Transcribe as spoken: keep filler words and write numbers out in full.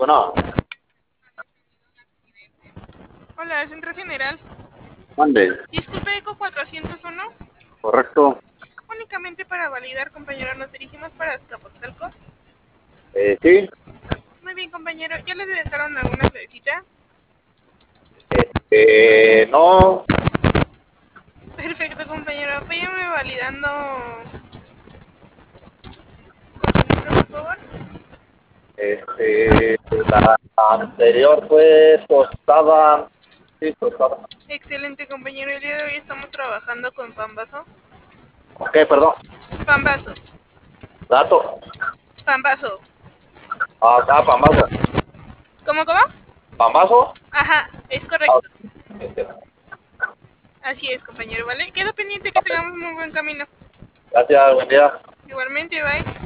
Bueno, Hola, Centro General. mande. Disculpe, Eco cuatrocientos uno. Correcto. Únicamente para validar, compañero, nos dirigimos para Azcapotzalco. Eh, sí. Muy bien, compañero. ¿Ya le dejaron alguna cita? Eh, no. Perfecto, compañero. Váyame validando con su número, por favor. Este, la anterior fue tostada. Sí, tostada. Excelente, compañero. El día de hoy estamos trabajando con Pambazo. Ok, perdón. Pambazo. Dato. Pambazo. Ah, ah, pambazo. ¿Cómo, cómo? ¿Pambazo? Ajá, es Ah, correcto. este, Así es, compañero, ¿vale? Quedo pendiente que tengamos muy buen camino. gracias, buen día. Igualmente, bye.